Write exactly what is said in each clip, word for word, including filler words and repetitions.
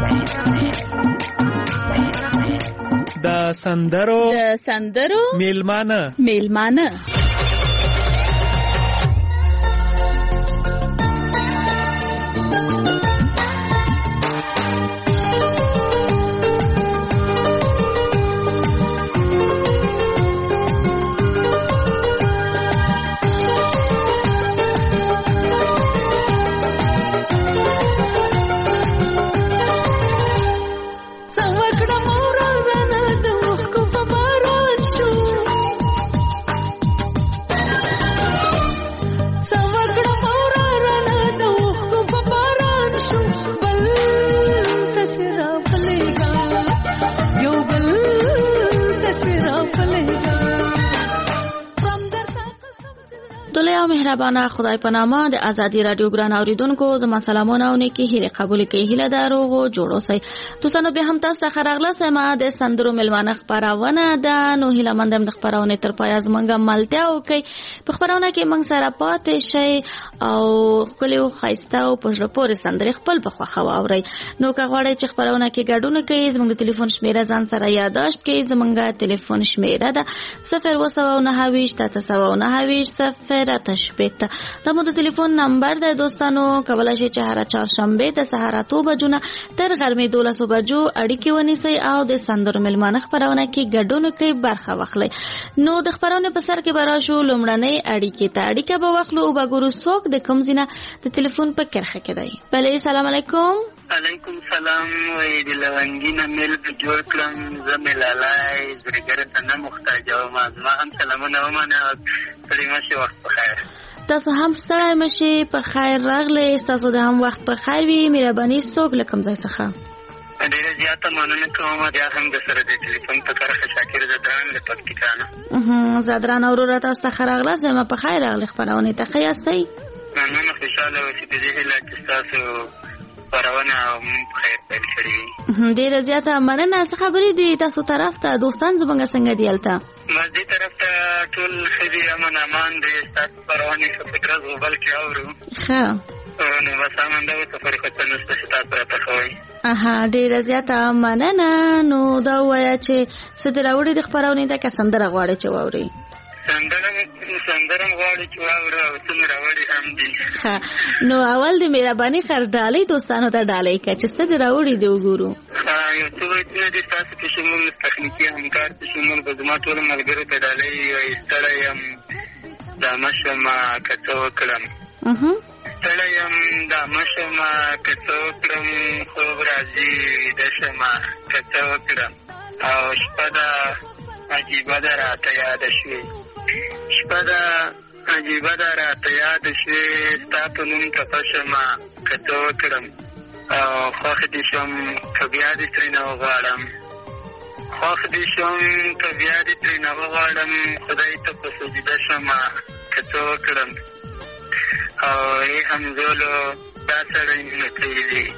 د سندرو د سندرو میلمانه میلمانه مهربانه خدای په نامه د ازادي رادیو ګران اوریدونکو زما سلامونه او نیکی هیله قبول کړئ. هیله دارو غو جوړو سي دوستانو به هم تاسو ته راغله سم د سندرو ملمانه خبرونه ده. نو هیله مندم د خبرونه تر پای از منګه ملته او کوي په خبرونه کې منګ سره پاتې شي او خپل خایسته او پښره پورې سندري خپل په خوا اوري. نو که غواړئ چې خبرونه کې ګډون کوي زموږ د ټلیفون شمیره ځان سره یاداشت کړئ. زموږ ټلیفون شمیره ده صفر و نه ویش تاسو نه ویش صفر شپته. دا مو د ټلیفون نمبر ده دوستانو. کولای شئ چې هر چهارشنبه د سهار اته بجو نه تر غرمې دولس بجو اړیکې ونیسئ او د سندرو ملمانه خبرونه کې ګډون کوي برخه واخلئ. نو د خبرونه په سر کې براشو لومړنۍ اړیکې ته اړیکه به واخلو او وګورو څوک د کوم ځینه د ټلیفون په کرخه کې دی. بله سلام علیکم. علیکم سلام. وی د لونګینه مل په جوړ کړم زملالای زړګر ته نه محتاج او ما هم سلامونه ومنه. سړي مشه وخت په خیر. تاسو هم ستړی مشي په خیر راغلی. تاسو د هم وخت په خیر وي. مهرباني څوک له کوم ځای څخه؟ ډیره زیاته مننه کوم. بیا هم د سره د ټلیفون په کرخه شاکر زدران له پکتیکا نه. زدران اورو تاسو ته راغله سم په خیر راغلی خبرونه ته ښه یاستئ؟ مننه خوشاله اوسئ. د دې هیله چې تاسو خبرونه خیر پیل کړي. ډیره زیاته مننه. څه خبرې دي تاسو طرف ته دوستان زمونږ څنګه دی الته؟ مزدي طرف ته ټول خدي امن امان دي. تاسو خبرونه څه فکر غوبل کې اورو. ښه نو وسامن دا سفر خطر نشته چې تاسو راته خوي. اها ډیره زیاته مننه. نو دا وایا چې ستراوړي د خبرونه ته کسندره غواړي چې ووري. سندرم سندرم غواړي چې واورو او څنګه راوړي هم دي. ها نو اول د مهرباني خر ډالۍ دوستانو ته ډالۍ کړه چې څه دې راوړي دی وګورو. ها یو څه وایي چې تاسو کې شمول تخنیکی همکار چې شمول په زما ټول ملګرو ته ډالۍ وي. ستړی یم دا مشما کڅو کړم. اها ستړی یم دا مشما کڅو کړم. خوب راځي د شما کڅو کړم او شپه دا عجیبه ده راته یاد شوي. شپه ده عجیبه ده راته یاد شوي. ستا په نوم کفه شمه که څه وکړم او خوښ دې شم که بیا دې ترېنه وغواړم. خوښ دې شم که بیا دې ترېنه وغواړم. خدای ته په سجده شمه که څه وکړم او ای همزولو دا سړی مینه پرېږدي.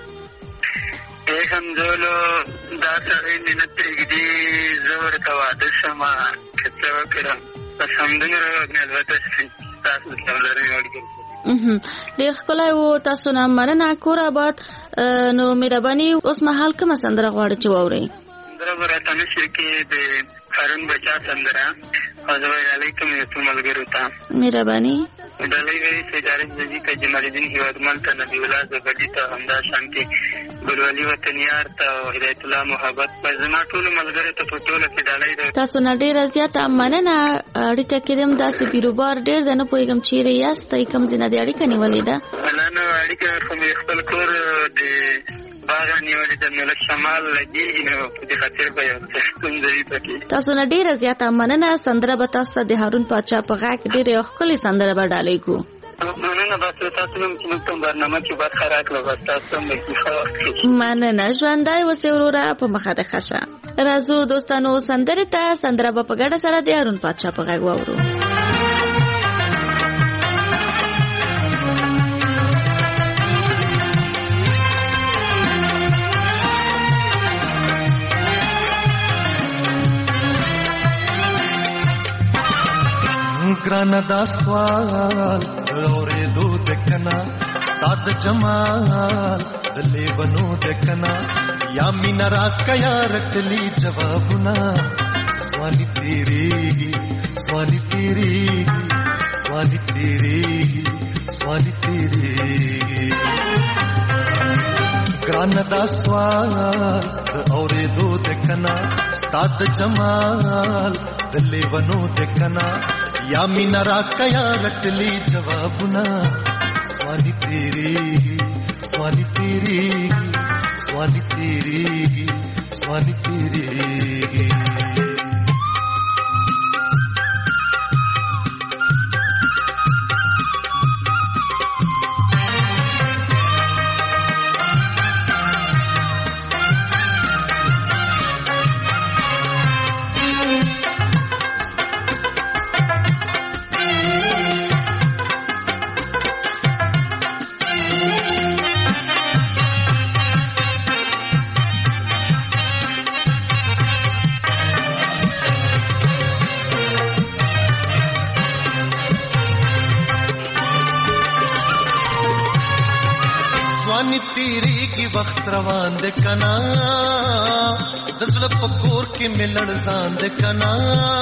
ای همزولو دا سړی مینه پرېږدي. زه ورته واده شمه که څه وکړم. بس همدومره البته تاسو ته لري وړي. ډېر ښکلی و. تاسو نه مننه. کور آباد. نو مهرباني اوس مهال کومه سندره غواړئ چې واورئ؟ سندره به راته نشر کې د هارون بچا سندره او زه به ډالۍ کوم یو څو ملګرو ته. مهرباني. ډالۍ وایي سیدارج زجي ته جمال الدین هیوادمل ته نبی الله زبدي ته همدا شانتې ګلولي وطنیار ته او هدایت الله محبت په زما ټولو ملګرو ته په ټوله کې ډالۍ ده. تاسو نه ډېره زیاته مننه. اړیکه کېدم داسې بیروبار ډېر ده نه پوهېږم چیرې یاستئ کوم ځای نه دې اړیکه نیولې ده؟ نه نه اړیکه خو مې خپل کور د باغ نیولې ده. ملک شمال لګېږي نو په دې خاطر به یو څه ستونزه وي پکې. تاسو نه ډېره زیاته مننه. سندره به تاسو ته د هارون پاچا په غږ ډېرې یو ښکلې سندره به ډالۍ کړو. مننه. بس تاسو هم چې موږ ته برنامه کې برخه راکړه. بس تاسو هم ښه وخت. مننه. ژوندی اوسئ وروره. په مخه د ښه شه. راځو دوستانو سندرې ته. سندره به په ګډه سره د هارون پاچا په غږ واورو. ګرانه دا سوال اورېدو د کنا ستا د جمال د لیونو د کنا या मीना राका या रटली जवाबुना स्वानी तेरी स्वानी तेरी स्वानी तेरी स्वानी तेरी ग्रानदा स्वाल औरे दो देखना स्ताद जमाल दले वनो देखना या मीना राका या रटली जवाबुना स्वानी तेरी स्वानी तेरी स्वानी तेरी स्वानी तेरी स्वानी तेरी की वक्त रवान दे कना दसल पकोर के मिलण जान दे कना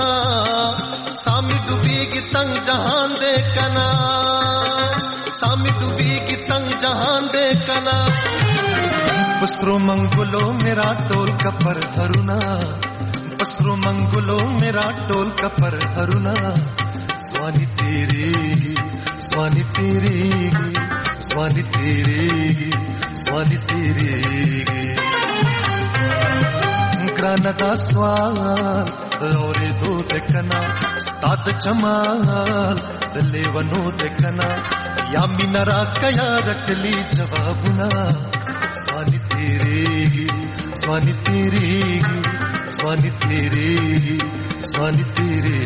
सामी डूबी की तंग जहान दे कना सामी डूबी की तंग जहान दे कना बसरो मंगुलो मेरा टोल कपर हरुना बसरो मंगुलो मेरा टोल कपर हरुना स्वानी तेरी स्वानी तेरी स्वानी तेरी स्वानी तेरी ग्रानदा स्वाल औरे दो देखना स्ताद जमाल दले वनो देखना या मीना राका या रटली जवाबुना स्वानी तेरी स्वानी तेरी स्वानी तेरी स्वानी तेरी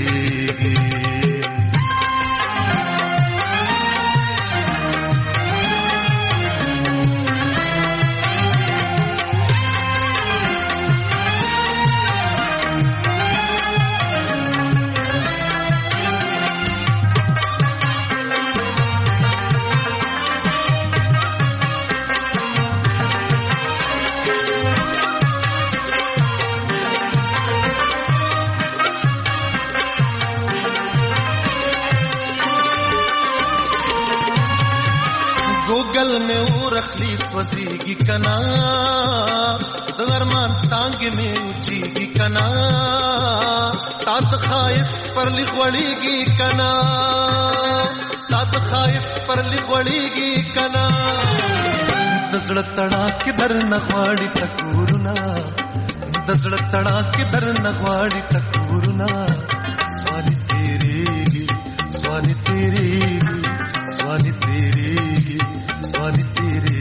गूगल में वो रखली स्वजीगी कना दरमान सांग में ऊंचीगी कना सात खाइस पर लिखवड़ीगी कना सात खाइस पर लिखवड़ीगी कना दसड़ तड़ा किधर नगवाड़ी टकूरना दसड़ तड़ा किधर नगवाड़ी टकूरना स्वानी तेरी स्वानी तेरी स्वानी तेरी स्वानी तेरी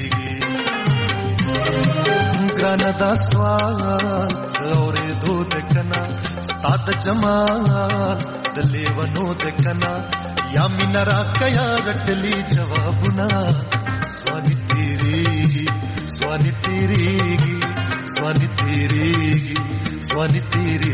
ग्रानदा स्वाल औरे दो देखना स्ताद जमाल दले वनो देखना या मीना राका या रटली जवाबुना स्वानी तेरी स्वानी तेरी स्वानी तेरी स्वानी तेरी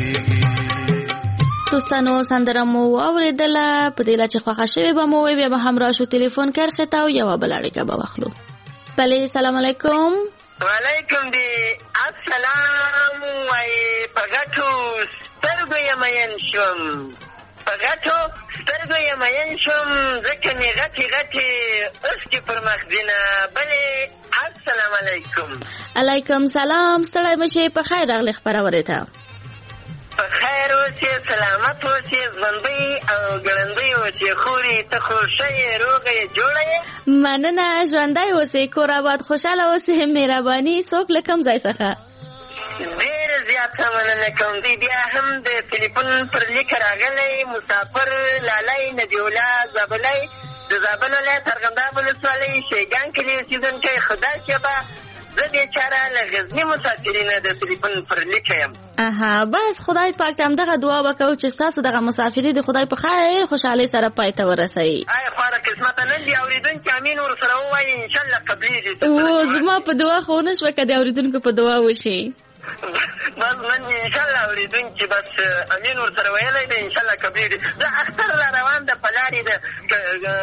دوستانو سندره مو اوریدله په دې لا چې خوښه شوې به مو وي بیا به هم راشو ټلیفون کرخه تا او یو بل اړیکه به واخلو. بله سلام علیکم. وعلیکم دی السلام وای پغټو سترګو یم ین شوم پغټو سترګو یم ین شوم ځکه مې غټي غټي اوسکې پر مخ دینه. بله السلام علیکم. علیکم سلام. ستړی مشې په خیر راغلی خپرونې ته. په خیر اوسې سلامت اوسې ژوندۍ او ګړندۍ اوسې خورې ته خو ښه یې روغه یې جوړه یې. مننه ژوندی اوسې کور آباد خوشحاله اوسې مهرباني څوک له کوم ځای څخه؟ ډېره زیاته مننه کوم. دی بیا هم د ټلیفون پر لیک راغلی مسافر لالی نبیالله زابلی د زابل ولایت ارغنداب ولسوالۍ شیګان کلي اوسېدونکی خدا شبه زه بیچاره له غزني مسافرینه د ټلیفون پر لیکه یم. اها بس خدای پاک ته همدغه دعا وکړو چې ستاسو دغه مسافري د خدای په خیر خوشحالۍ سره پای ته ورسوي. ای خواره قسمته نن دي اورېدونکي امین ورسره ووایي انشاءالله قبلېږي. او زما په دعا خو ونه شوه که د اورېدونکو په دعا وشي. بس نن انشاءالله اورېدونکي بس امین ورسره ویلی دی انشاءالله قبلېږي. زه اختر را روان ده په لارې د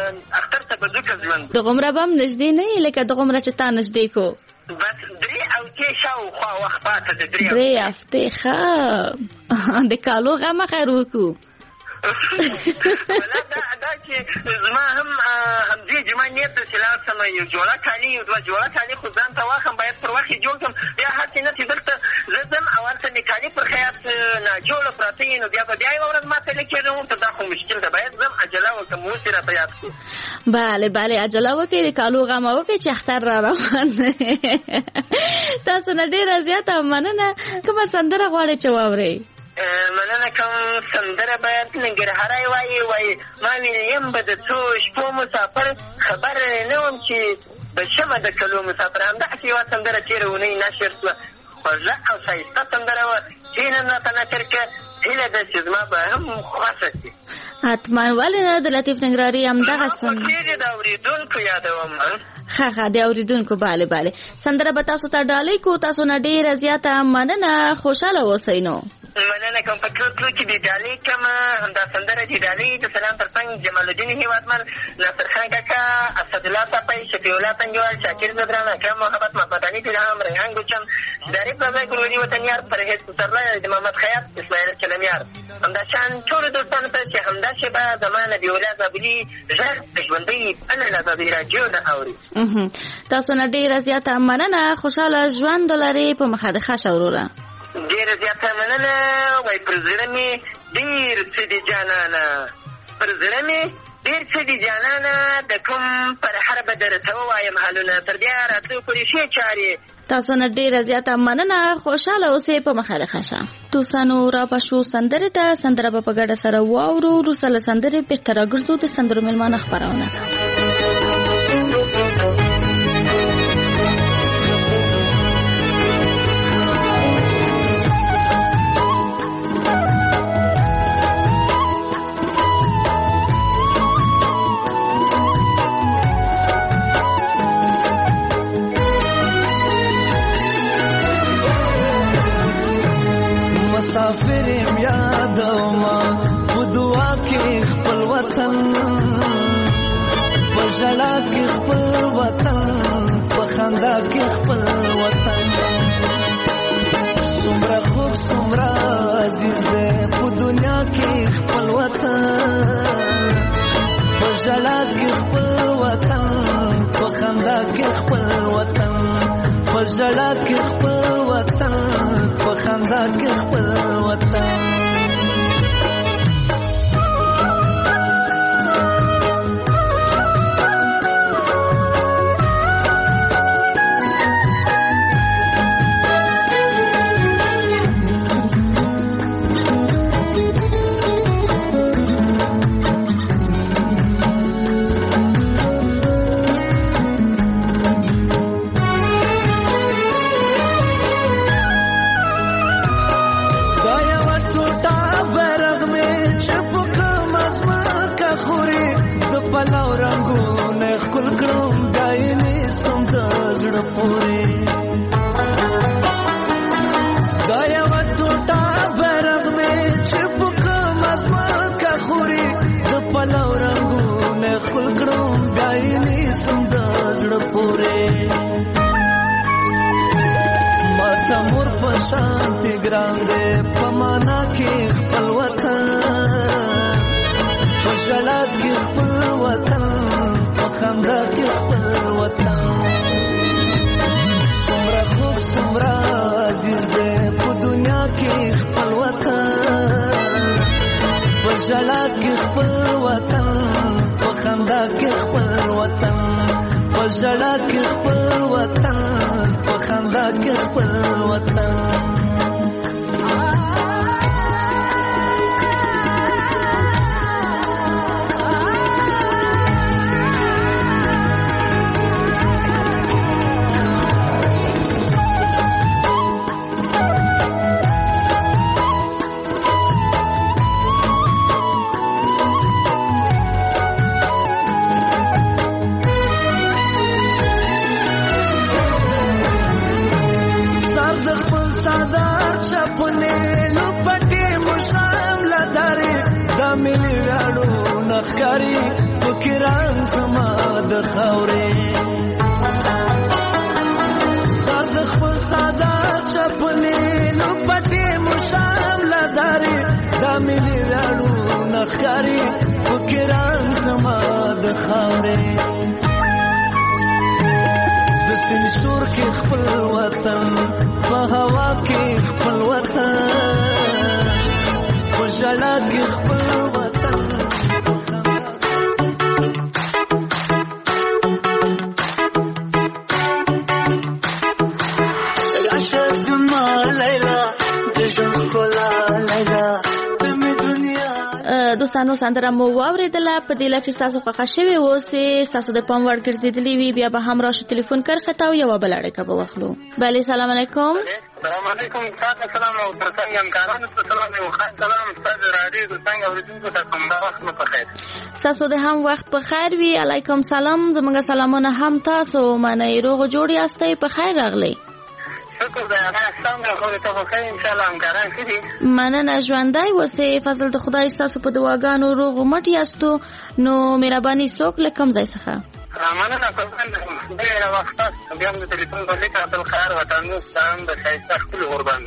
اختر ته به ځو که ژوند دغومره به هم نږدې نه یې لکه دغومره چې تا نږدې کو. بس درې او هفتې شاوخوا وخت پاته د درې درې هفتې ښه د کالو غمه خیر وکړو. دا چې زما هم همدې جمعه نیت ده چې لاړ شم یو جوړه کالي یو دوه جوړه کالي خو ځان ته واخلم باید پر وخت یې جوړ کړم. بیا هسې نه چې دلته زه ځم او هلته مې کالي پر خیاط ناجوړه پراته وي نو بیا به بیا یوه ورځ ما ته لیکې نه ورته دا خو مشکل ده باید ځم عجله وکړم اوس یې راته یاد کړو. بله بله عجله وکړئ د کالو غمه وکړئ چې اختر را روان دی. تاسو نه ډېره زیاته مننه. کومه سندره غواړئ چې واورئ؟ مننه کوم. سندره باید ننګرهاری وایي وایي ما ویلیم به د څو شپو مسافر خبر نه وم چې به شمه د کلو مسافر. همداسې یوه سندره تېره اونۍ نشر شوه خوږه او ښایسته سندره وه چې نن راته نشر کړه. هیله ده چې زما به هم خوښه شي. حتما ولې نه د لطیف ننګرهاري همدغه سندره خوښېږي د اورېدونکو یادوم. ښه ښه د اورېدونکو بله بله سندره به تاسو ته ډالۍ کړو. تاسو نه ډېره زیاته مننه. خوشحاله اوسئ. نو مننه کوم. په کلو کلو کې د ډالۍ کوم همدا سندره د ډالۍ د سلام تر څنګ جمال الدین هیوادمل، ناصر خان کاکا، اسدالله تاپی، شفیع الله پنجوال، شاکر زدران، اکرم محمد، محمد علي پیلام، ریحان ګوچم، ظریف رضا ګلولي وطنیار، پرهیز پسرلی، د محمد خیاط، اسماعیل چلمیار. همدا شان ټولو دوستانو ته چې همداسې به زما نبي الله زابلي غږ د ژوندۍ بڼه له ازادۍ راډیو نه اوري. تاسو نه ډېره زیاته مننه. خوشحاله ژوند ولرئ. په مخه د ښه شه وروره. ډېره زیاته مننه. وایي پر زړه مې ډېر څه دي جانانه، پر زړه مې ډېر څه دي جانانه، د کوم پر هر به درته ووایم حالونه، تر بیا راتلو پورې ښې چارې. تاسو نه ډېره زیاته مننه. خوشحاله اوسئ. په مخه د ښه شه. دوستانو را پښو سندرې ته سندره به په ګډه سره واورو. وروسته له سندرې بېرته راګرځو د سندرو مېلمانه خپرونه ده. مسافرم یادوما په دعا کې خپل وطن، په ژړا کې خپل وطن، په خندا کې خپل وطن. څومره خوږ څومره عزیز دی په دنیا کې خپل وطن، په ژړا کې خپل وطن، په خندا کې خپل وطن، په ژړا کې خپل وطن، په خندا کې خپل وطن. پلاو رنگونه خپل کړم دایني سم د زړه پورې، دا یو ټوټه برغ مې چې په کوم اسمان کا خوري، د پلاو رنگونه خپل کړم دایني سم د زړه پورې. ماته مور په شانتي ګران دې په معنا کې خپل وطن، په ژړا کې خپل وطن، په خندا کې خپل وطن. څومره خوږ څومره عزیز دی په دنیا کې خپل وطن، په ژړا کې خپل وطن، په خندا کې خپل وطن، په ژړا کې خپل وطن، په خندا کې خپل وطن. نخکاری فکران زما د خاورې سر د خپل شپنې لو پټې مشام لداري دا ملي راړو نخاري فکران زما د خاورې د سین شور کې خپل وطن په هوا کې خپل وطن په ژړا کې خپل وطن دوستانو سندره مو واوریدله په دې لچ تاسو خوښ شوي اوسې تاسو د پام وړ ګرځېدلې وي بیا به هم راشو ټلیفون کرخه تا او یو بل اړیکه به واخلو. بله سلام علیکم. السلام علیکم. تاسو سلام او ترڅنګ همکارانو ته سلام او خاص سلام تاسو راډیو څنګه اوریدونکو ته کوم دا وخت مو په خیر. تاسو د هم وخت په خیر وي. علیکم سلام. زموږ سلامونه هم تاسو منئ روغ جوړ یاستئ په خیر راغلی. شکر دا نه څنګه خو ته په خیر ان شاء الله همکاران کړي. مننه ژوندۍ اوسې. فضل د خدای ستاسو په دعاګانو روغ مټ یاستو نو مهرباني څوک له کوم ځای څخه؟ مننه کوم ډېر وخت بیا د ټلیفون په لیکه خپل خیر وطن ستاسو د ښایسته خپل غوربان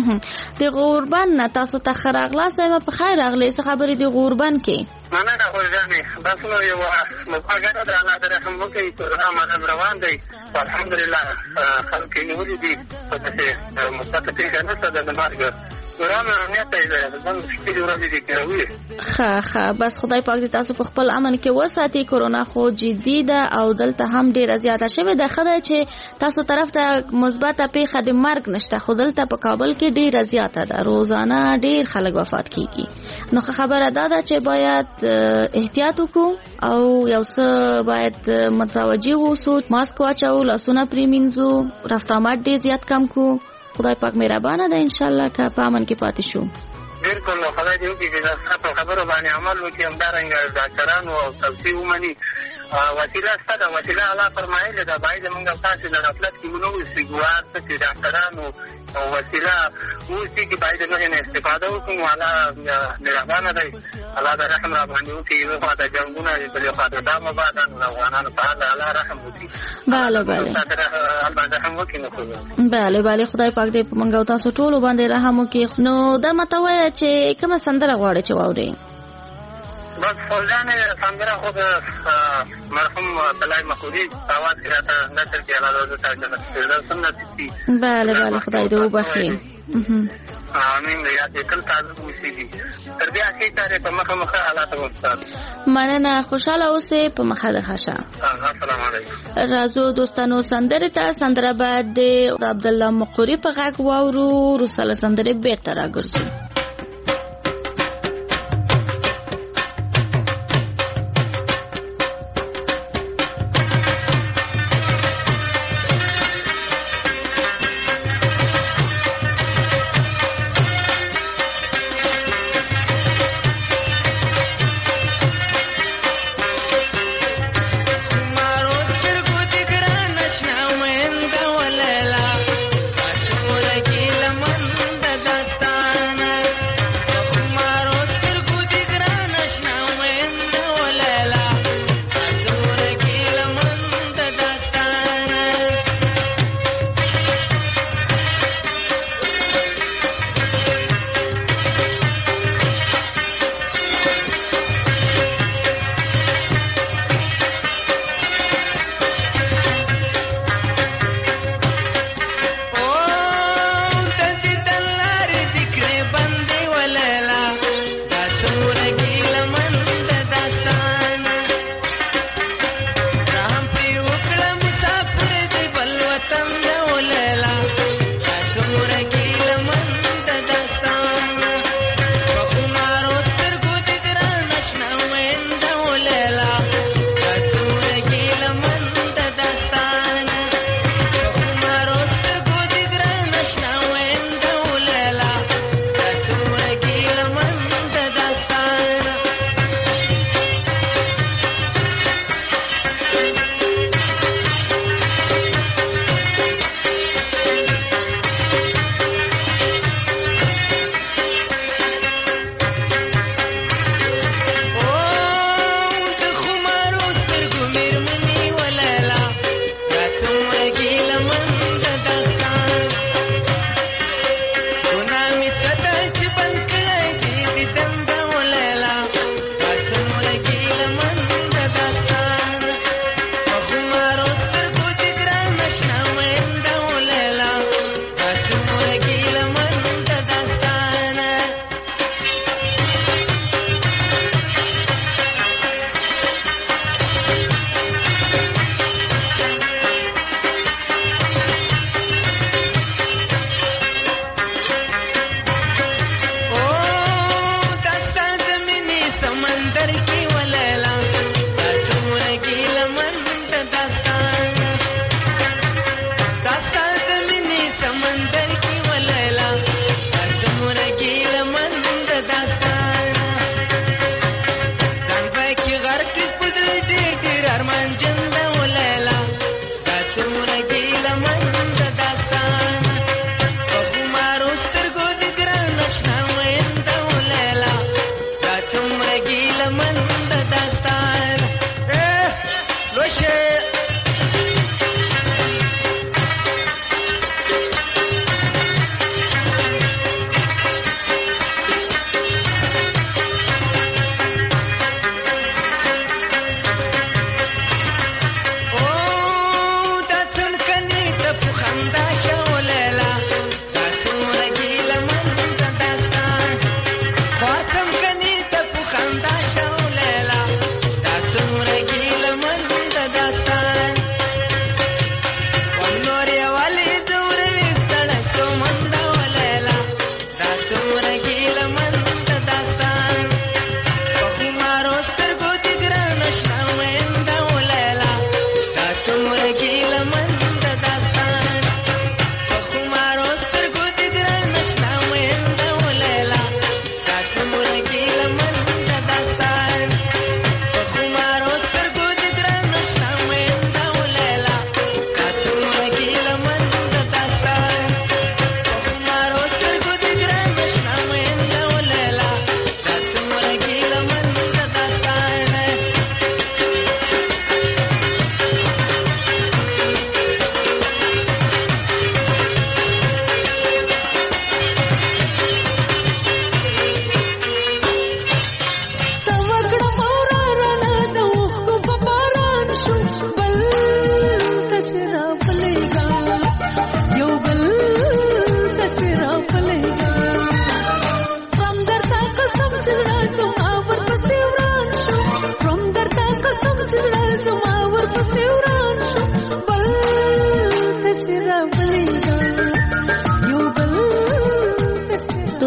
د غوربان نه تاسو ته ښه راغلاست. یم په خیر راغلی. څه خبرې د غوربان کې؟ مننه خو ځانې بس نو یو مفاجأه ده الله دې رحم وکړي پروګرام روان دی الحمدلله خلک یې نیولي دي په داسې مثبته پېښه نشته ده د مرګ پروګرام امنیت دی ځان شپېلې ورځې دي کوي. ښه ښه بس خدای پاک دې تاسو په خپل امن کې وساتي. کرونا خو جدي ده او دلته هم ډېره زیاته شوې ده. ښه ده چې تاسو طرف ته مثبته پېښه د مرګ نشته خو دلته په کابل کې ډېره زیاته ده. روزانه ډېر خلک وفات کیږي. نو ښه خبره دا ده چې باید احتیاط وکړو او یو څه باید متوجه اوسو. ماسک واچو، لاسونه پرېمینځو، رفت آمد ډېر زیات کم کو. خدای پاک مهربانه ده ان شاء الله که په امن کې پاتې شو. بالکل خدای دې وکړي چې په خبرو باندې عمل وکړي. همدارنګه ډاکټرانو او توصیې ومني. وسیله شته ده. وسیله الله فرمایلې ده باید موږ تاسو د غفلت کې ونوسو. ګوار څه چې ډاکټرانو وسیله اوسي چې باید موږ نه استفاده وکړو. الله مهربانه دی. الله دې رحم را باندې وکړي. یو خوا د جنګونه بلې خوا د دا مبادان د افغانانو په حال الله رحم وکړي. بله بله الله رحم وکړي. نو بله بله خدای پاک دې په موږ او تاسو ټولو باندې رحم وکړي. نو دا ماته وایه چې کومه سندره غواړئ چې واورئ؟ بس فوزانې سندره خو د مرحوم طلای مخوري آواز کې راته نشر کې الله دې تاسو سنت دي. بله بله خدای دې وبخي. امين. یا دې کل تاسو وسیږي تر دې اخی تارې په مخه مخه حالات وستاد. مننه. خوشاله اوسئ په مخه د خشه. السلام علیکم. راځو دوستانو سندره ته. سندره بعد د عبد الله مخوري په غږ واورو. رساله سندره بیرته راګرځو. لمن د دستانه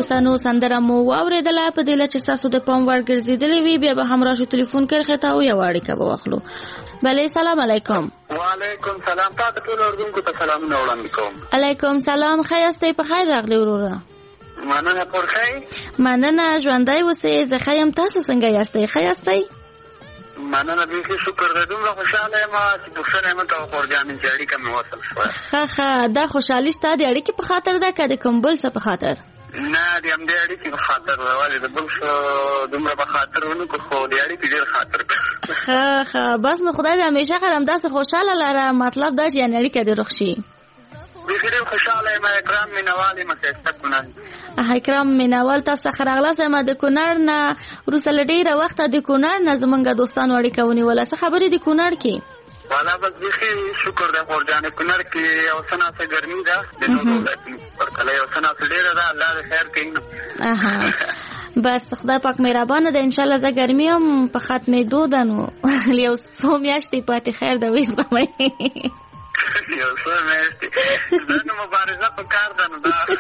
دوستانو سندره مو واوریدله په دې چې تاسو د پام وړ ګرځیدلې وي بیا به هم راشو ټلیفون کرخه تا او یو اړیکه به واخلو. بله سلام علیکم. وعلیکم سلام. تاسو ټول اردوونکو ته سلامونه وړاندې کوم. علیکم سلام. ښه یاستئ؟ په خیر راغلی وروره. مننه. پر خیر. مننه. ژوندی اوسئ. زه ښه یم. تاسو څنګه یاستئ؟ ښه یاستئ؟ مننه. بیخي شکر ده. دومره خوشحاله یم چې پوښتنه مې کوه خورجانې چې اړیکه مې وصل شوه. ښه ښه. دا خوشحالي ستا د اړیکې په خاطر ده که د کوم بل څه په خاطر؟ نه د همدې اړیکې په خاطر ده. ولې د بل څه دومره په خاطر ونه کړو خو د اړیکې ډېر خاطر کړو. ښه ښه. بس نو خدای دې همیشه خیر همداسې خوشحاله لره. مطلب دا چې یعنې اړیکه دې روغ شي. بیخي ډېر خوشحاله یم. اکرام مینهوال یم. ښایسته کونړ. اکرام مینهوال تاسو څخه راغلاست یم د کونړ نه. وروسته له ډېره وخته د کونړ نه زموږ دوستانو اړیکه ونیوله. څه خبرې دي کونړ کې؟ والا بس بیخي شکر ده خورجانې. کونړ کې یو څه ناڅه ګرمي ده د نورو ولایتونو په پرتله یو څه ناڅه ډېره ده. الله دې خیر کوي نو. اها بس خدای پاک مهربانه ده. انشاءالله زه ګرمي هم په ختمېدو ده نو یو څو میاشتې پاتې خیر ده وزغمئ. یو څو میاشتې دا نو مبارزه په کار ده نو دا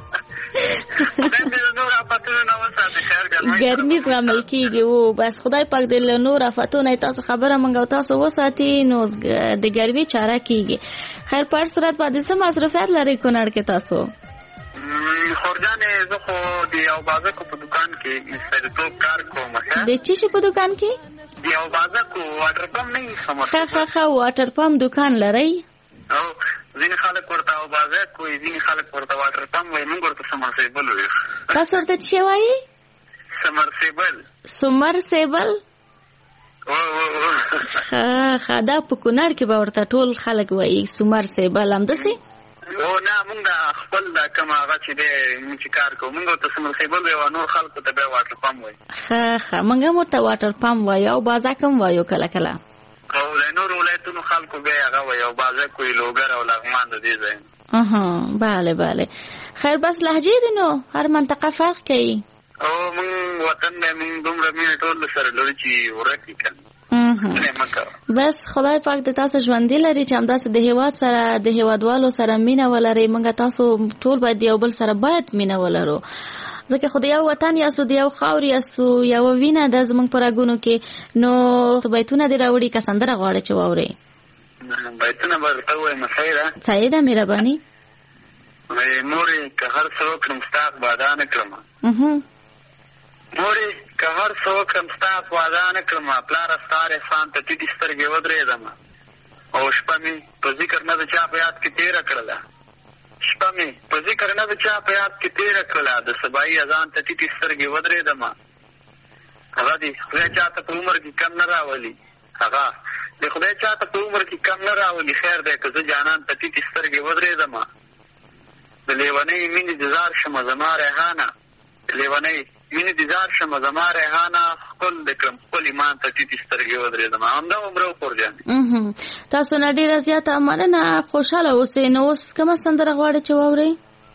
ګرمي زغمل کېږي. و بس خدای پاک دې له نور آفتونو تاسو خبره موږ او تاسو وساتي نو د ګرمي چاره کېږي. خیر په هر صورت باندې څه مصروفیت لرئ کونړ کې تاسو؟ خورجانې زه خو د یو بازکو په دکان کې مستریتوب کار کوم. د څه شي په دکان کې؟ د یو بازکو واټر پمپ نه وي ښه ښه ښه. واټر پمپ دکان لرئ؟ او ځینې خلک ورته او بازک وایي، ځینې خلک ورته واټر پمپ وایي، موږ ورته سمرسیبل وایو. تاسو ورته څه شی وایي؟ سمرسیبل. سمرسیبل. ښه ښه. دا په کونړ کې به ورته ټول خلک وایي سمرسیبل همداسې؟ او نه موږ خپل دا کوم هغه چې دی موږ چې کار کوو موږ ورته سمرسیبل وایو او نور خلکو ته بیا واټر پمپ وایي. ښه ښه. موږ هم ورته واټر پمپ وایو او بازک هم وایو کله کله. او د نورو ولایتونو خلکو بیا هغه وایي او بازک وایي لوګر او لغمان د دې ځای. اها بله بله. خیر بس لهجې دي نو هر منطقه فرق کوي. او موږ وطن دی موږ دومره مینه ټول سره لرو چې ورک یې کړو. بس خدای پاک د تاسو ژوندي لري چې همداسې د هیواد سره د هیوادوالو سره مینه ولرئ. موږ تاسو ټول باید یو بل سره باید مینه ولرو ځکه خو د یو وطن یاستو د یو خاورې یاستو یو وینه ده زموږ په رګونو کې. نو بیتونه دې راوړي که سندره غواړئ چې واورئ؟ بیتونه به درته ووایم صحیح ده؟ صحیح ده مهرباني. مورې که هر څه وکړم ستا وعده نه کړم. مورې که هر څه وکړم ستا وعده نه کړم. پلاره ستا احسان ته ټیټې سترګې ودرېدم او شپه مې په ذکر نه د چا په یاد کې تېره کړله. شپه مې په ذکر نه د چا په یاد کې تېره کړله. د سبایي اذان ته ټیټې سترګې ودرېدم. هغه دې خدای چا ته په عمر کې کم نه راولي. هغه د خدای چا ته په عمر کې کم نه راولي. خیر دی که زه جانان ته ټیټې سترګې ودرېدم. د لیونۍ مینې د زار شمه زما ریحانه. د لیونۍ مینې د زار شمه زما ریحانه. خپل د کړم خپل ایمان ته ټیټې سترګې ودرېدم. همدا عمره وخورجانې. تاسو نه ډېره زیاته مننه. خوشحاله اوسئ. نو اوس کومه سندره غواړئ چې واورئ؟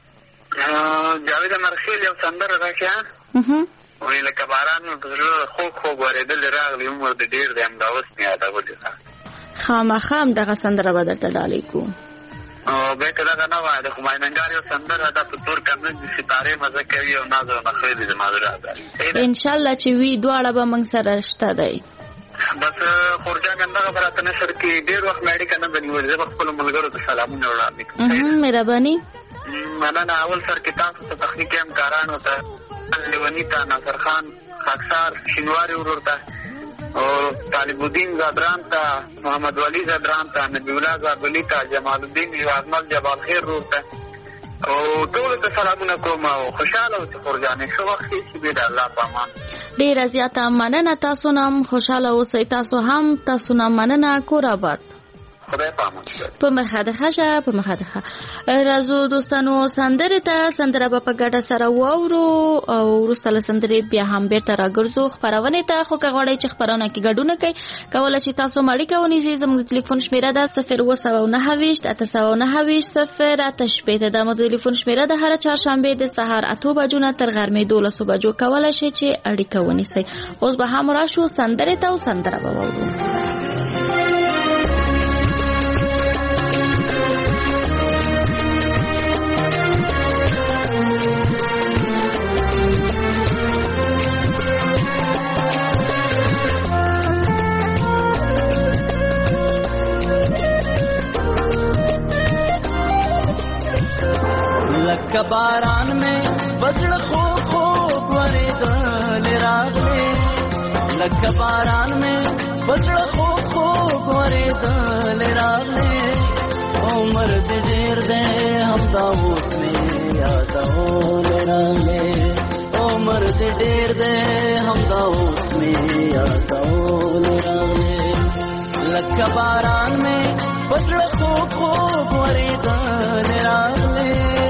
جاوید مرخیل یو سندره راکړه وایي لکه باران مې په زړه خوږ خوږ ورېدلې راغلی عمر د ډېر دی همدا اوس مې یادولې. خامخا همدغه سندره به درته ډالۍ کړو. او بیا که دغه نه وای د خمیننګار یو سندره ده په تور کمز د ستارې مزه کوي او ناز او نخرې دي زما زړه ده. انشاءالله چې وي دواړه به موږ سره شته دی. بس خورجان دغه به راته نشر کې ډېر وخت مې اړیکه نه ده نیولې. زه به خپلو ملګرو ته سلامونه وړاندې کړم. مهرباني. مننه. اول سر کې تاسو ته تخنیکي همکارانو ته لیوني ته ناصر خان خاکسار شینواري ورور ته او طالب الدین زادران ته محمد ولی زادران ته نبی الله زابلی ته جمال الدین یوازمل جبال خیر ورور ته او ټولو ته سلامونه کوم او خوشحاله اوسئ خورجانې. ښه وخت هېڅ بې د الله په امان. ډېره زیاته مننه. تاسو نه هم خوشحاله اوسئ. تاسو هم تاسو نه مننه. کور آباد. خدای په امان. په مخه د ښه شه په مخه د ښه. راځو دوستانو سندرې ته. سندره به په ګډه سره واورو او وروسته له سندرې بیا هم بېرته راګرځو خپرونې ته. خو که غواړئ چې خپرونه کې ګډون کوئ کولی شئ تاسو هم اړیکه ونیسئ. زموږ د تلیفون شمېره ده صفر اووه سوه نهه ویشت اته سوه نهه ویشت صفر اته شپېته. دا مو د تلیفون شمېره ده. هره چهارشنبې د سهار اتو بجو نه تر غرمې دولسو بجو کولی شئ چې اړیکه ونیسئ. اوس به هم راشو سندرې ته او سندره به واورو. لکه باران مې بزړه خوب خوب ورېدل راغلې لکه باران مې بزړه خوب خوب ورېدل راغلې عمر دې ډېر دی همدا اوس مې یادول راغلې عمر دې ډېر دی همدا اوس مې یادول راغلې لکه باران مې بزړه خوب خوب ورېدل راغلې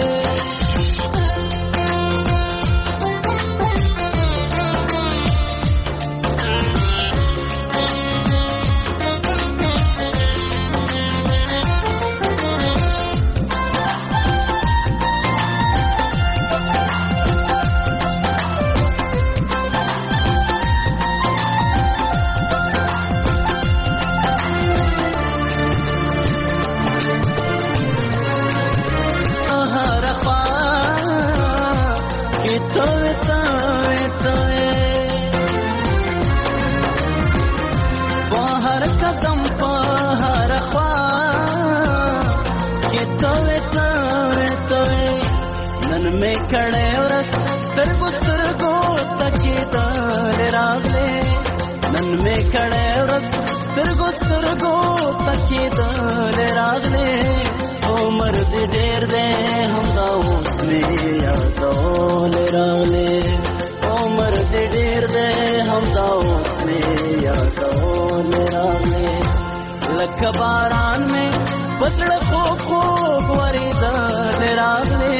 کړه ورځ سترګو سترګو تکیدل راغلې نن مې کړه ورځ سترګو سترګو تکیدل راغلې عمر دې ډېر دی همدا اوس مې یادول راغلې عمر دې ډېر دی همدا اوس مې یادول راغلې لکه باران مې بزړه خوب خوب ورېدل راغلې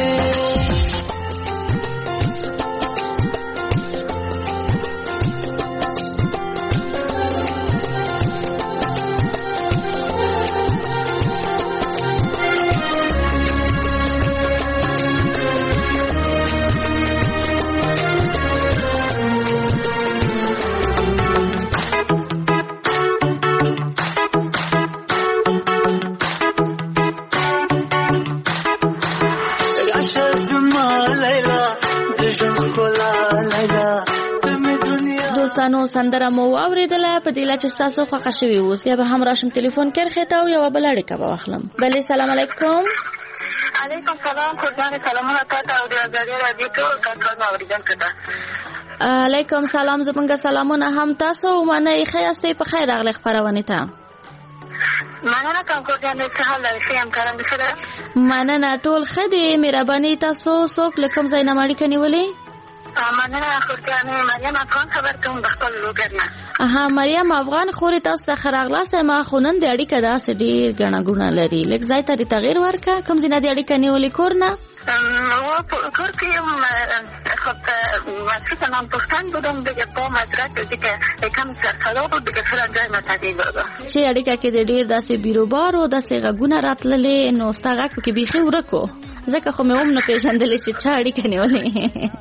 دوستانو سندره مو واوریدله په دې چې تاسو خوښ شوي اوس یا به هم راشم ټلیفون کرخه ته او یو بل اړیکه به واخلم. بله سلام علیکم. علیکم سلام خدای سلامونه تاسو او د ازادي راډیو ټول کارکونکو اوریدونکو ته. علیکم سلام زمونږ سلامونه هم تاسو ومنئ. ښه یاستئ؟ په خیر راغلی خپرونې ته. مننه کوم کوجانې څه حال لرئ؟ ښه یم کارم ښه ده؟ مننه ټول ښه دي. مهرباني تاسو څوک له کوم ځای نه اړیکه نیولې؟ مننه خورجانې مریم افغان خبر کوم د خپل لوګر نه. اها مریم افغان خورې تاسو ته ښه راغلاست. ما خو نن د اړیکه داسې ډېر ګڼه ګوڼه لري. لږ ځای ته دې تغیر ورکړه. کوم ځای نه دې اړیکه نیولې؟ کور نه؟ کور کې یم. خب مصرف نام پختن بودم دیگه با مدرک دیگه یکم سرخلا بود دیگه خیلی جای متعدیل بودم. چې اړیکه کې د ډېر داسې بیروبار او داسې غږونه راتللې نو ستا غږ پکې بیخي ورکو. ځکه خو مې هم نه پېژندلې چې چا اړیکه نیولې.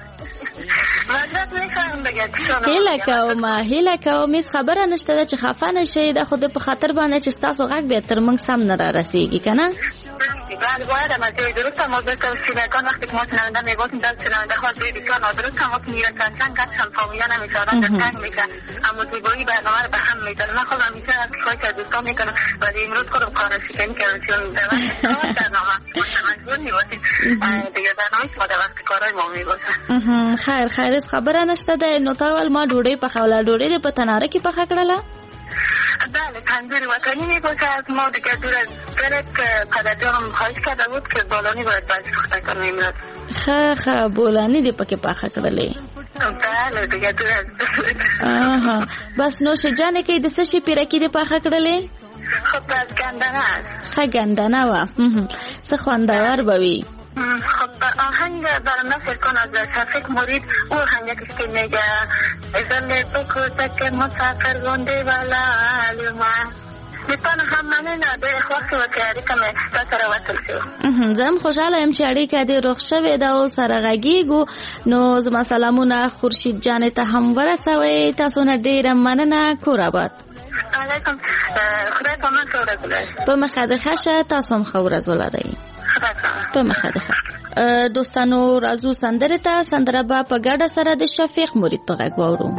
هیله کوم هیله کوم هیڅ خبره نشته ده چې خفه نشئ. دا خو د په خاطر باندې چې ستاسو غږ بیا تر موږ سم نه را رسیږي که نه؟ بله باید هم از جای درست هم آزاد که شیرکان وقتی که ما شنونده میگوتیم در شنونده خواهد روی بسیار نادرست هم وقتی میره کنچن کچن فامیلا نمیشارن در تنگ میشه اما زیبایی برنامه رو به هم میزنه. من خودم همیشه از خواهی که دوستان میکنم ولی امروز خودم کار شکمی کردم چون در وقت برنامه مجبور میباشیم دیگه برنامه شما در وقت کارهای ما میباشم. خیر خیر از خبره نشته ده. نو تا ول ما ډوډۍ پخوله. ډوډۍ دې په تناره کې پخه کړله؟ بله تندور وطنی می باشد. ما دیگه دور از برد که پدرجانم خواهش کرده بود که بولانی باید باید پخته کنم امروز. خه خه بولانی دی پکې پخه کړلې؟ بله دیگه دور از آها بس نوش جانې کې د څه شي پیرکي دی پخه کړلې؟ خب از گندنه است. ښه گندنه وه. څه خوندور به وي. خب آهنگ برام فکر کن از شفیق مرید او آهنگ که میگه ازل بکوتک مسافر گنده ولال ما میتونه هم منه نه دیر خواستی و که اړیکه مې تا سره وصل شو. زه هم خوشحاله یم چې اړیکه دې روغ شوې ده او سره غږیږو. نو زما سلامونه خورشید جانې ته هم ورسوئ. تاسو نه ډېره مننه. کور آباد. علیکم. خدای په من ښه ورځ ولرئ. په مخه دې ښه شه. تاسو هم ښه ورځ ولرئ. په مخه ده. دوستانو راځو سندره ته. سندره به په ګډه سره د شفیق مرید په غږ واورو.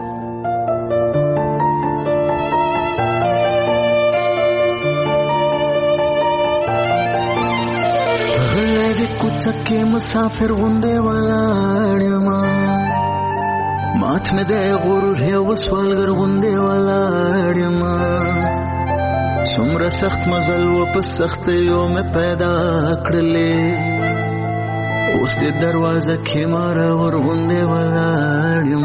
غلې کوټه کوڅه کې مسافر غوندې ولاړ یم مات مې د غرور یو سوالګر غوندې ولاړ یم څومره سخت مزل و په سختیو مې پیدا کړلې اوس دې دروازه کې مارور غوندې ولاړ یم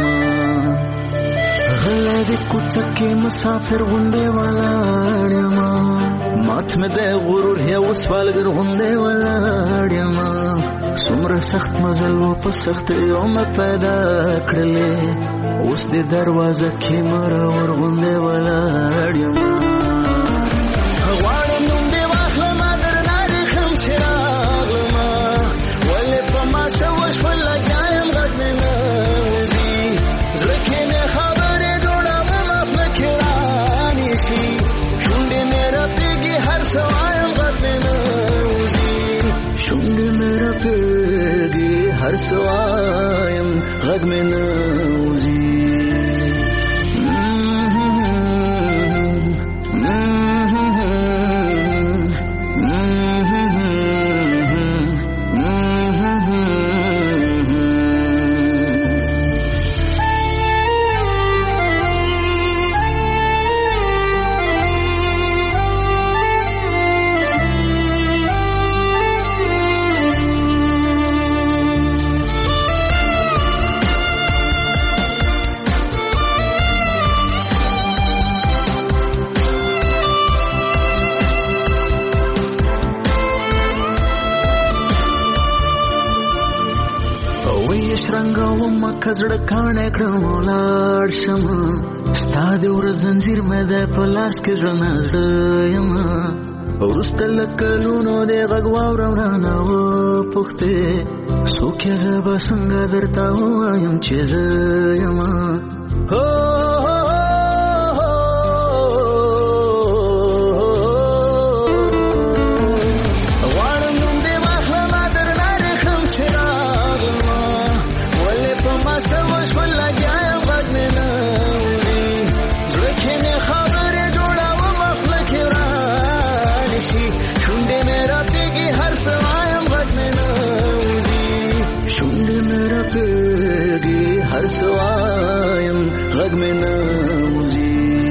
غلی د کوڅه کې مسافر غوندې ولاړ یم مات مې د غرور یو سوالګر غوندې ولاړ یم څومره سخت مزل و په سختیو مې پیدا کړلې اوس دې دروازه کې مارور غوندې ولاړ یم غواړم نوم دې واخلمه درنه ریښم چې راغلمه ولې په ما څه وشول لګیا یم غږ مې نه وځي زړه کې مې خبرې جوړوم افله کې رانیسي شونډې مې رپېږي هر څه وایم غږ مې نه وځي شونډې مې رپېږي هر څه وایم غږ مې نه وځي کزړه کاڼه کړم ولاړ شم ستا د ور زنځیر مې د په لاس کې ژوند زړه یم وروسته له کلونو د غږ واورم رانه وپوښتې څوک یې زه به څنګه درته ووایم چې زه یم هر سوایم غږ مې نه وځي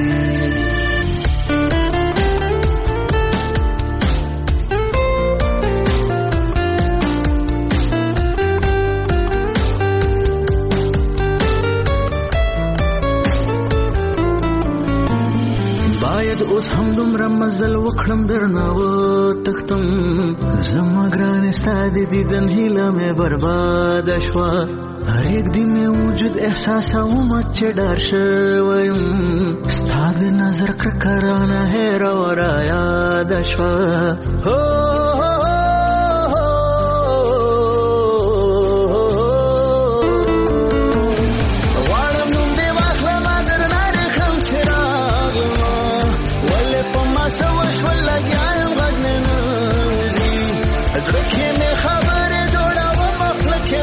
باید اوس هم دومره مزل وکړم درنه وتښتم زما ګرانې ستا د دیدن هیله مې برباده شوه هر یک دی مې وجود احساسوم چې ډار شویم ستا د نظر کرکه رانه هېره و رایاده شوه غواړم نوم دې واخلمه درنه ریښم چې راغلمه ولې په ما څه وشول لګیا یم غږ مې نه وځي زړه کې مې خبرې جوړوم افله کې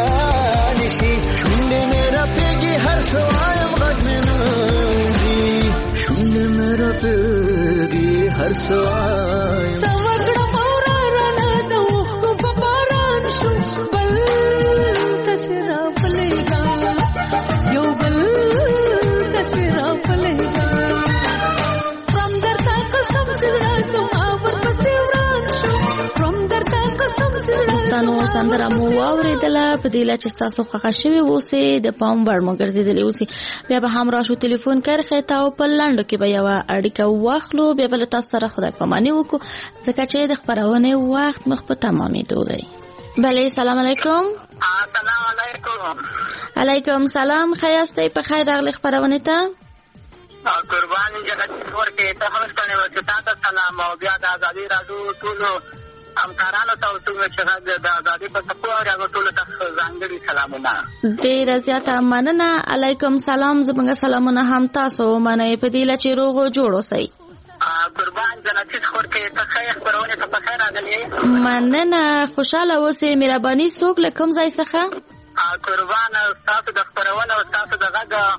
شونډې مې رپېږي هر څه وایم غږ مې نه وځي شونډې مې رپېږي هر څه وایم څه وکړم وراره د اوښکو په باران شو بل کسې راپلېږه یو بل کسې راپلېږه پرم درته قسم چې زړه زما ورپسې وران شو پرم درته قسم چې زړه پښتنو سندره مو واورېدله په دې لا چې ستاسو خوښه شوې اوسې د پام وړ مو ګرځېدلې اوسې بیا به هم راشو ټلیفون کرښې ته او په لنډو کې به یوه اړیکه واخلو بیا به له تاسو سره خدای پاماني وکړو ځکه چې د خپرونې وخت مخ په تمامېدو دی بله سلام علیکم السلام علیکم علیکم سلام ښه یاستئ په خیر راغلې خپرونې ته قربان جنت ورکې ته هم ستنې ورکې تا ته سلام او بیا د ازادي راډیو ټولو همکارانو ته او څومره چې د ازادي په څپو اوري هغو ټولو ته ځانګړي سلامونه ډېره زیاته مننه علیکم سلام زموږ سلامونه هم تاسو ومنئ په دې له چې روغ او جوړ اوسئ قربان جنتي خورکې ته ښه یې خپرونې ته په خیر راغلې مننه خوشحاله اوسئ مهرباني څوک له کوم ځای څخه قربان ستاسو د خپرونه او ستاسو د غږ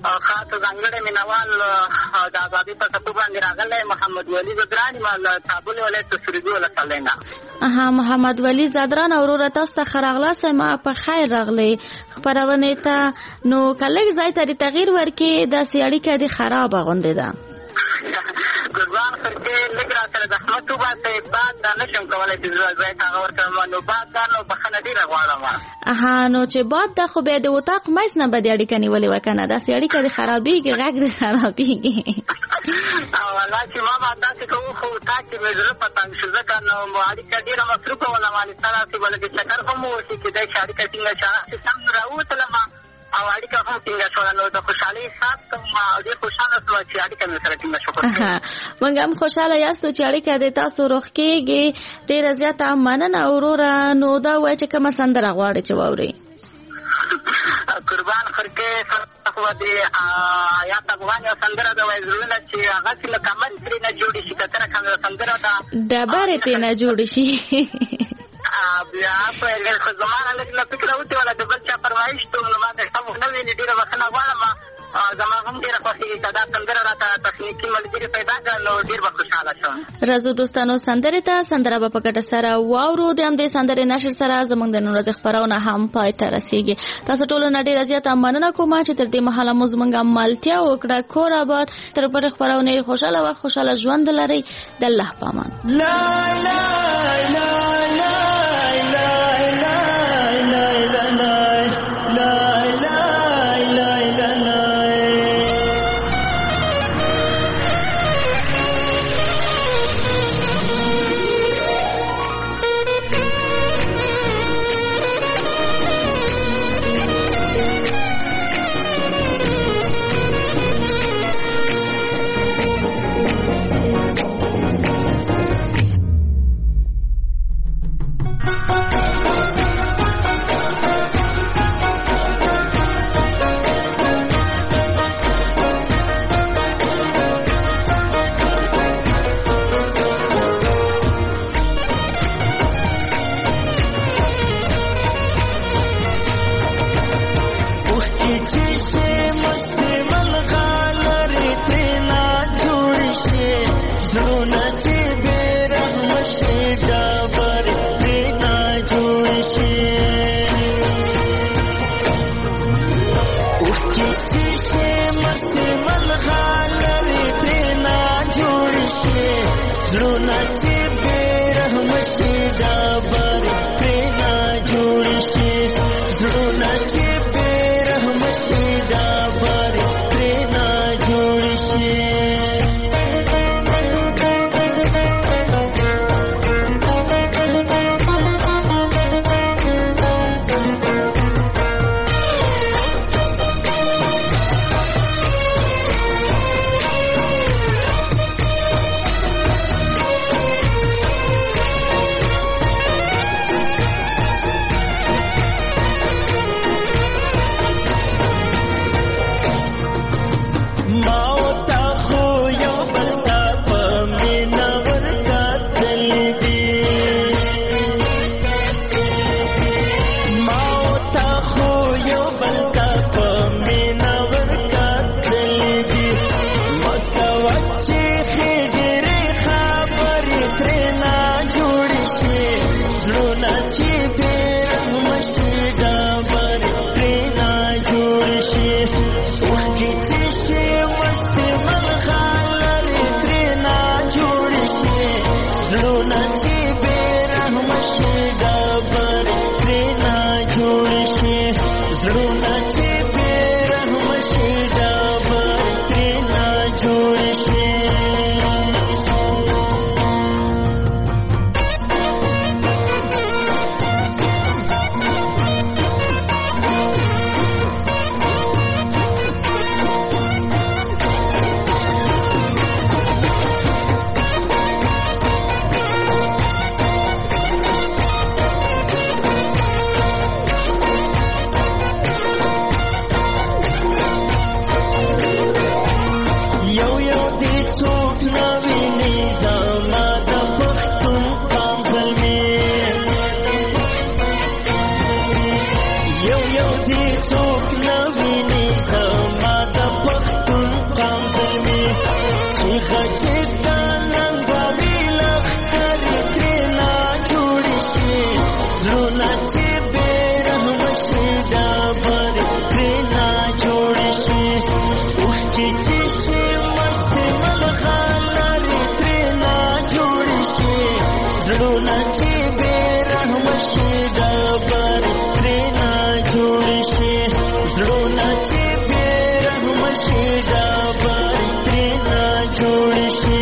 خاص ځانګړی مینوال د ازادۍ په ټکو باندې راغلی محمد ولی زدران ما له کابل ولایت سروبي ولسوالۍ نه. اها محمد ولی زدران وروره تاسو ته ښه راغلاست. ما په خیر راغلی خپرونې ته. نو که لږ ځای ته د تغییر ورکړې داسې اړیکه دې خرابه غوندې ده. ګرځوان خرکې لږ را سره زحمت وباسئ. باد دا نه شم کولی چې ځای ته هغه ورکړم. نو باد دا نو بخښنه ډېره غواړم. اها نو چې باد ده خو بیا د اتاق منځ نه به دې اړیکه نیولې وه که نه؟ داسې اړیکه دې خرابېږي، غږ دې خرابېږي. والله چې ما به داسې کوو خو اتاق کې مې زړه په تنګ شو ځکه نو اړیکه ډېره مصروفه وله مالې سره چې به لږ چکر هم وشي کېدای شي اړیکه ټینګه شي. هغسې سم راووتلم او اړیکه هم ټینګه شوله. نو د خوشحالۍ احساس کوم او ډېر خوشحاله شوم چې اړیکه مې سره ټینګه شوه. موږ هم خوشحاله یاستو چې اړیکه د تاسو روغ کېږي. ډېره زیاته مننه وروره. نو دا وایه چې کومه سندره غواړې چې واورئ؟ قربان خرکې خو د آیات افغان یو سندره ده وایي زړونه چې هغسې لکه من ترې نه جوړې شي. کتره کومه سندره ده ډبرې ترې نه جوړې شي. بیا په خو زما نه لږ له فکره وتېوله د بل چا فرمایش ته نو ما ته ښه نه ویلې. ډېره بښنه غواړم. زما هم ډېره خوښېږي که دا سندره راته تخنیکي ملګري پیدا کړه نو ډېر به خوشحاله شم. راځو دوستانو سندرې ته. سندره به په ګډه سره واورو. د همدې سندرې نشر سره زموږ د نن ورځې خپرونه هم پای ته رسېږي. تاسو ټولو نه ډېره زیاته مننه کوم چې تر دې مهاله مو زموږ ملتیا وکړه. کور آباد. تر بلې خپرونې خوشحاله وخت خوشحاله ژوند لرئ. د الله په امان. لا لا لا لا چې بیرحم شي ډبر ترې نه جوړ شي اوښکې چې شي مست ملغلرې ترې نه جوړ شي زړونه چې بیرحم شي ډبر ترې نه جوړ شي زړونه چې بیرحم شي ډبر ترې نه جوړ شي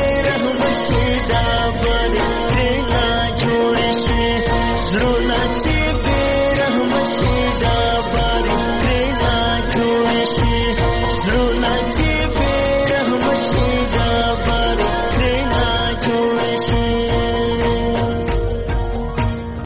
Zruna